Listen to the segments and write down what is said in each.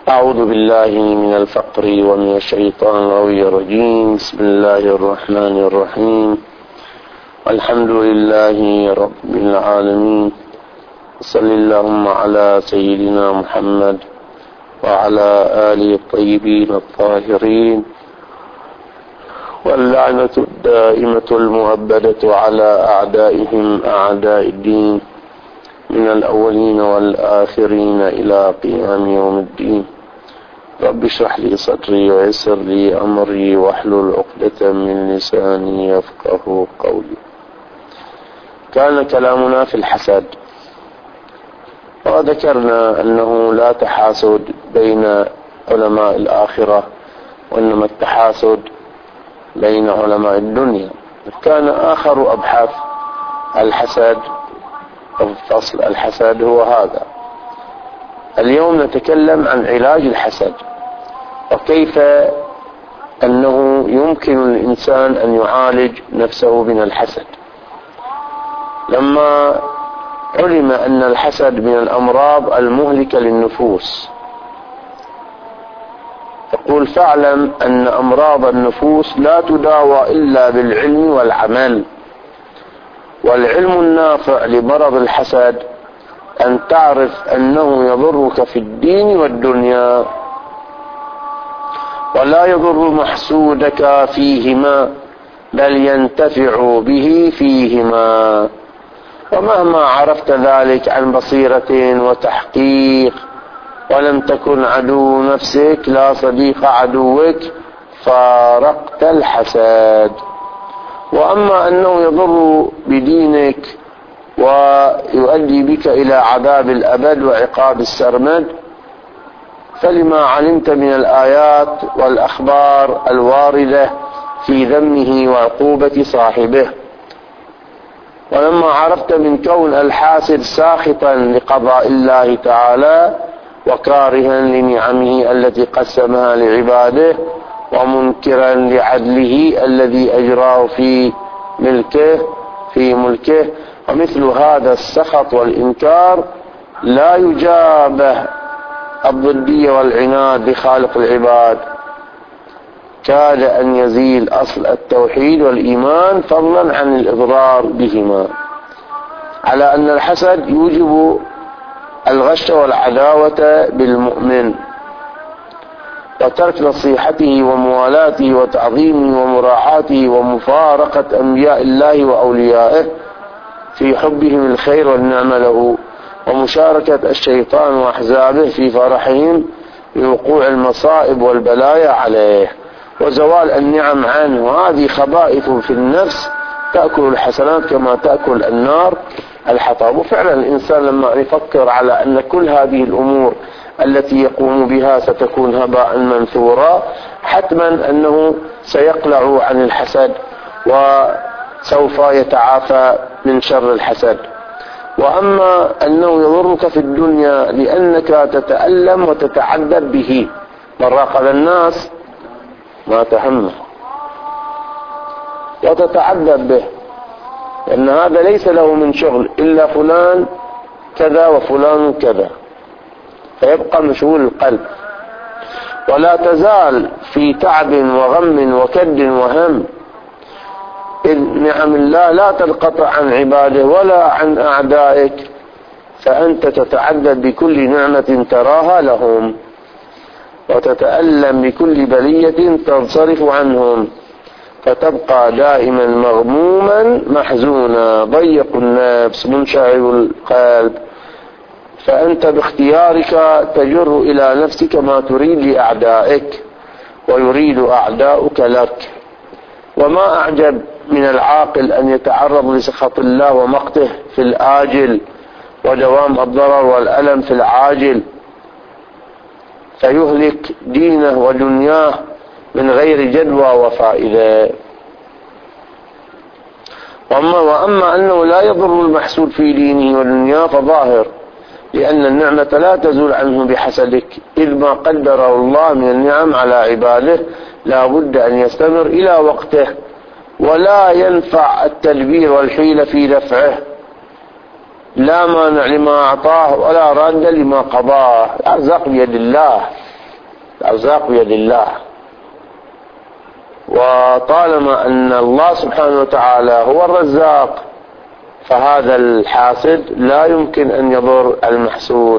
أعوذ بالله من الفقر ومن الشيطان الرجيم. بسم الله الرحمن الرحيم. الحمد لله رب العالمين. صل اللهم على سيدنا محمد وعلى آله الطيبين الطاهرين، واللعنة الدائمة المؤبدة على أعدائهم أعداء الدين من الأولين والآخرين إلى قيام يوم الدين. رب اشرح لي صدري ويسر لي أمري واحلل عقدة من لساني يفقه قولي. كان كلامنا في الحسد، وذكرنا أنه لا تحاسد بين علماء الآخرة، وإنما التحاسد بين علماء الدنيا. كان آخر أبحاث الحسد أو فصل الحسد هو هذا. اليوم نتكلم عن علاج الحسد، وكيف أنه يمكن للإنسان أن يعالج نفسه من الحسد. لما علم أن الحسد من الأمراض المهلكة للنفوس، يقول: فاعلم أن أمراض النفوس لا تداوى إلا بالعلم والعمل. والعلم النافع لمرض الحسد أن تعرف أنه يضرك في الدين والدنيا، ولا يضر محسودك فيهما، بل ينتفع به فيهما. ومهما عرفت ذلك عن بصيرة وتحقيق، ولم تكن عدو نفسك لا صديق عدوك، فارقت الحسد. وأما أنه يضر بدينك ويؤدي بك إلى عذاب الأبد وعقاب السرمد، فلما علمت من الآيات والأخبار الواردة في ذمه وعقوبة صاحبه. ولما عرفت من كون الحاسد ساخطا لقضاء الله تعالى، وكارها لنعمه التي قسمها لعباده، ومنكرا لعدله الذي أجراه في ملكه، ومثل هذا السخط والإنكار لا يجابه الضدية والعناد بخالق العباد، كاد أن يزيل أصل التوحيد والإيمان، فضلا عن الإضرار بهما. على أن الحسد يوجب الغش والعداوة بالمؤمن، وترك نصيحته وموالاته وتعظيمه ومراعاته، ومفارقة أنبياء الله وأوليائه في حبهم الخير والنعم له، ومشاركة الشيطان وأحزابه في فرحهم بوقوع المصائب والبلايا عليه، وزوال النعم عنه. وهذه خبائث في النفس تأكل الحسنات كما تأكل النار الحطب. وفعلا الإنسان لما يفكر على أن كل هذه الأمور التي يقوم بها ستكون هباء منثورا، حتما أنه سيقلع عن الحسد، وسوف يتعافى من شر الحسد. وأما أنه يضرك في الدنيا لأنك تتألم وتتعذب به. من راقب الناس ما تهمه وتتعذب به، لأن هذا ليس له من شغل إلا فلان كذا وفلان كذا، فيبقى مشغول القلب، ولا تزال في تعب وغم وكد وهم، إذ نعم الله لا تنقطع عن عباده ولا عن أعدائك، فأنت تتعذب بكل نعمة تراها لهم، وتتألم بكل بلية تنصرف عنهم، فتبقى دائما مغموما محزونا ضيق النفس منشعب القلب. فأنت باختيارك تجر إلى نفسك ما تريد لأعدائك، ويريد أعداؤك لك. وما أعجب من العاقل أن يتعرض لسخط الله ومقته في الآجل، ودوام الضرر والألم في العاجل، فيهلك دينه ودنياه من غير جدوى وفائدة. وأما أنه لا يضر المحسود في دينه ودنياه فظاهر، لأن النعمة لا تزول عنه بحسدك، إذ ما قدره الله من النعم على عباده لا بد أن يستمر إلى وقته، ولا ينفع التدبير والحيلة في دفعه. لا مانع لما أعطاه ولا راد لما قضاه. الأرزاق بيد الله، الأرزاق بيد الله، وطالما أن الله سبحانه وتعالى هو الرزاق فهذا الحاسد لا يمكن أن يضر المحسود.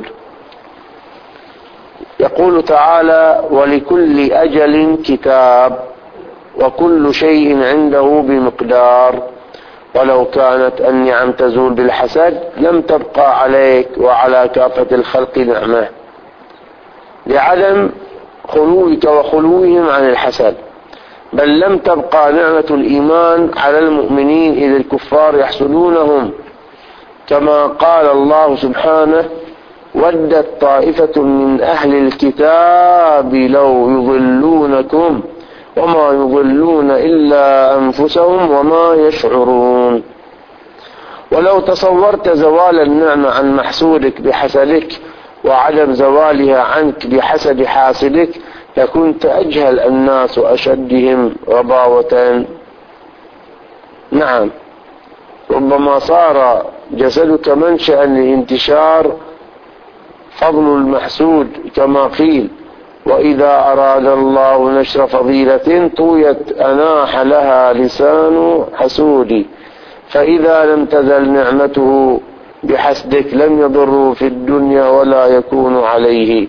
يقول تعالى: ولكل أجل كتاب وكل شيء عنده بمقدار. ولو كانت النعم تزول بالحسد لم تبقى عليك وعلى كافة الخلق نعمة، لعدم خلوك وخلوهم عن الحسد، بل لم تبقى نعمة الإيمان على المؤمنين إذ الكفار يحسدونهم، كما قال الله سبحانه: ودت طائفة من أهل الكتاب لو يضلونكم وما يضلون إلا أنفسهم وما يشعرون. ولو تصورت زوال النعمة عن محسودك بحسدك وعدم زوالها عنك بحسد حاسدك لكنت أجهل الناس وأشدهم غباوة. نعم، ربما صار جسدك منشأ لانتشار فضل المحسود، كما قيل: وإذا أراد الله نشر فضيلة طويت أناح لها لسان حسود، فإذا لم تزل نعمته بحسدك لم يضره في الدنيا ولا يكون عليه.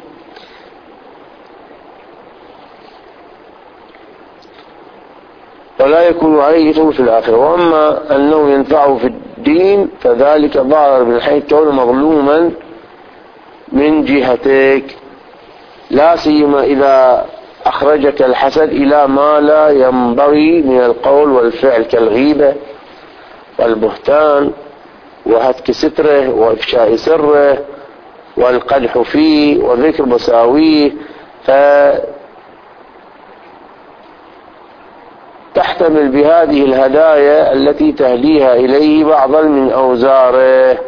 ثم في الآخرة. وأما أنه ينفعه في الدين فذلك ظاهر من حيث كونه مظلوما من جهتك، لا سيما إذا أخرجك الحسد إلى ما لا ينبغي من القول والفعل كالغيبة والبهتان وهتك ستره وإفشاء سره والقدح فيه وذكر مساويه، فتحتمل بهذه الهدايا التي تهديها إليه بعضا من أوزاره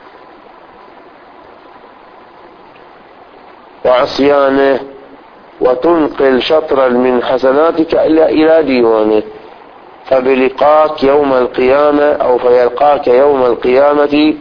وعصيانه، وتنقل شطرا من حسناتك إلى ديوانه، فبلقاك يوم القيامة أو فيلقاك يوم القيامة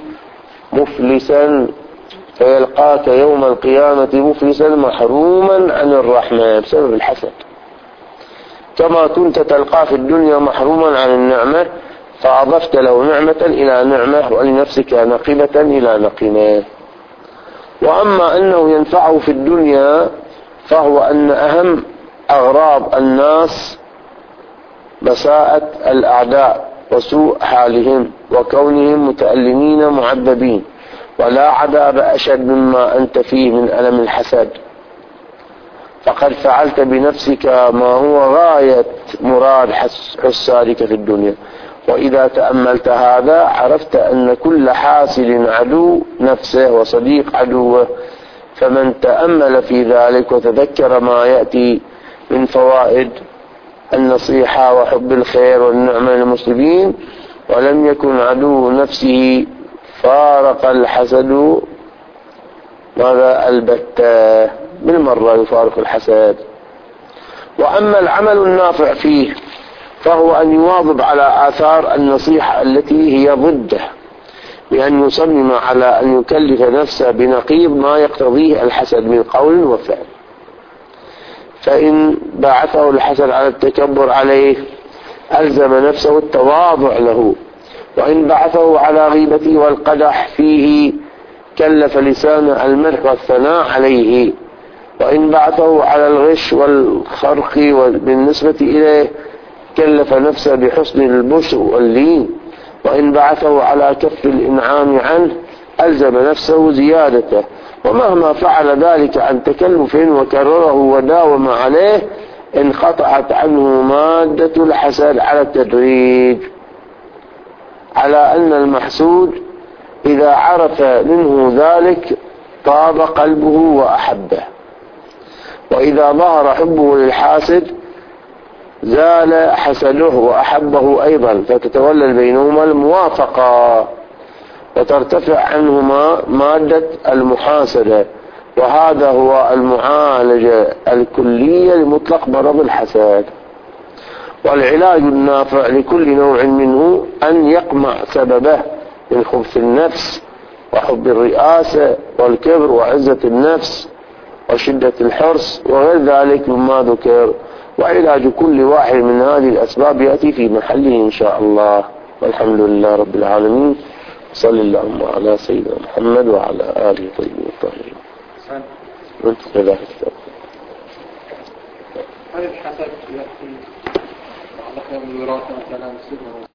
مفلسا محروما عن الرحمة بسبب الحسد، كما كنت تلقى في الدنيا محروما عن النعمة فأضفت له نعمة إلى نعمة ولنفسك نقمة إلى نقمة. وأما أنه ينفعه في الدنيا فهو أن أهم أغراض الناس مساءة الأعداء وسوء حالهم وكونهم متألمين معذبين، ولا عذاب أشد مما أنت فيه من ألم الحسد، فقد فعلت بنفسك ما هو غاية مراد حسادك في الدنيا. وإذا تأملت هذا عرفت أن كل حاسد عدو نفسه وصديق عدوه، فمن تأمل في ذلك وتذكر ما يأتي من فوائد النصيحة وحب الخير والنعمة للمسلمين ولم يكن عدو نفسه فارق الحسد ماذا البتة بالمرة يفارق الحسد. وأما العمل النافع فيه فهو أن يواظب على آثار النصيحة التي هي ضده، بأن يصمم على أن يكلف نفسه بنقيض ما يقتضيه الحسد من قول وفعل، فإن بعثه الحسد على التكبر عليه ألزم نفسه التواضع له، وإن بعثه على غيبته والقدح فيه كلف لسانه المدح والثناء عليه، وإن بعثه على الغش والخرق بالنسبة إليه كلف نفسه بحسن البشر واللين، وإن بعثه على كف الإنعام عنه ألزم نفسه زيادته، ومهما فعل ذلك عن تكلف وكرره وداوم عليه انقطعت عنه مادة الحسد على التدريج، على أن المحسود إذا عرف منه ذلك طاب قلبه وأحبه، وإذا ظهر حبه للحاسد زال حسده وأحبه أيضا، فتتولد بينهما الموافقة وترتفع عنهما مادة المحاسدة، وهذا هو المعالجة الكلية لمطلق مرض الحسد. والعلاج النافع لكل نوع منه أن يقمع سببه من خبث النفس وحب الرئاسة والكبر وعزة النفس وشدة الحرص وغير ذلك مما ذكر. وعلاج كل واحد من هذه الأسباب يأتي في محله إن شاء الله. والحمد لله رب العالمين. صلى اللهم على سيدنا محمد وعلى آله الطيبين الطاهرين. وانت كذلك. هل الحسد يأتي على الوراثة مثلا؟